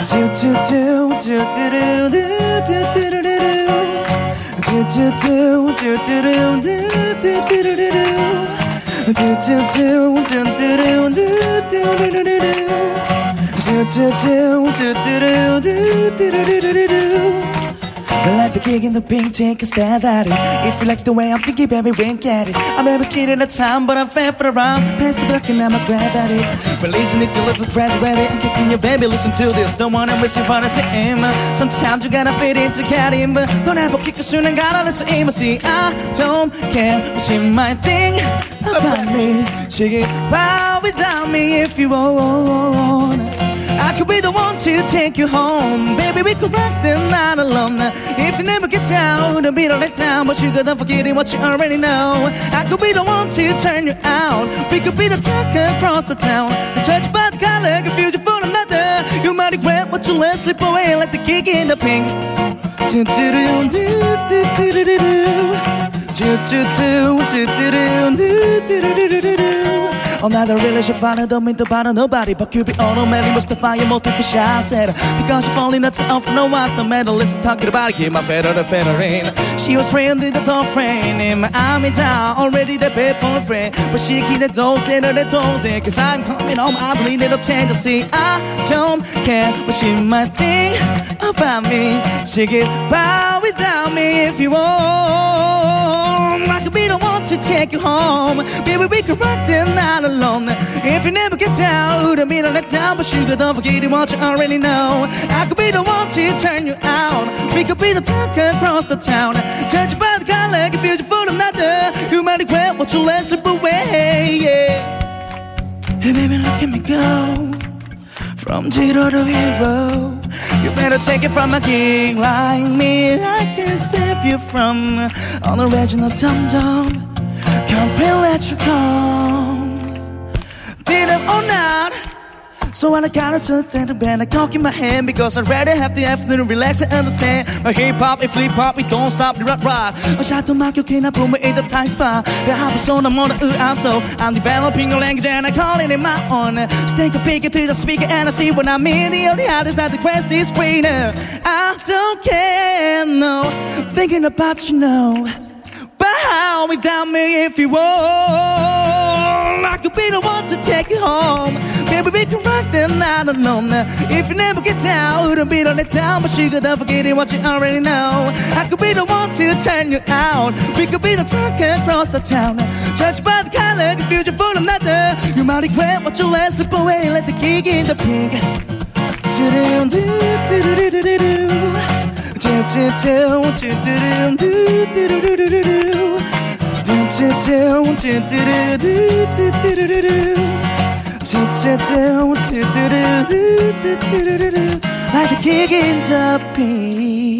Let the kick in the pink, take a stab at it. If you like the way I'm thinking, baby, wink at it. I'm ever scared at the time, but I'm fair for around. Pass the buck and I'ma grab at it. Releasing it till it's graduated. I'm kissing you, baby, listen to this. Don't wanna miss you for the same. Sometimes you gotta fit into caddying, but don't ever kick a soon and gotta let you aim. See, I don't care what she might think about me. She can power without me if you want. I could be the one to take you home. Baby, we could rock the night alone. If you never get down, don't be the let down. But you gotta forget what you already know. I could be the one to turn you out. We could be the talk across the town. Judged by the color, confusion for another. You might regret what you let slip away. Like the kick in the pink. I'm not a relationship father, don't mean to bother nobody. But you be automatic, must define your motive for shy said. Because you're falling nuts off no one's no matter. Listen, talking about it, keep my feather the feathering. She was framed in the top frame. In my arm in town, already the bed for a friend. But she keep the doors in the toes in. Cause I'm coming home, I believe it'll change. See, I don't care what she might think about me. She get by without me if you want. I could be the one to take you home. Baby, we could rock the night alone. If you never get down, don't be the let down. But sugar, don't forget what you already know. I could be the one to turn you out. We could be the talk across the town. Judged by the color, confusion for another. You might regret what you let slip away, yeah. Hey baby, look at me go. From zero to hero. You better take it from a king like me. I can save you from all the original dum-dum. Can't be let you come. Did it or not? So when I got a chance to band, I talk in my hand because I'd rather have the afternoon to relax and understand. My hip-hop and flip-hop, we don't stop the rap. I try to mark your king, I put me in the tight spot. The hop is on, I'm on the I'm so I'm developing a language and I call it in my own. Just take a picture to the speaker and I see what I mean. The only artist that the grass is greener. I don't care, no, thinking about you, no. But how without me if you want? I could be the one to take you home. Baby, we can rock the night alone. If you never get down, don't be the let down. But sugar, don't forget what you already know. I could be the one to turn you out. We could be the talk across the town. Judged by the color, confusion for another. You might regret what you let slip away. Let the kick in the pink. Like a kick in the pink.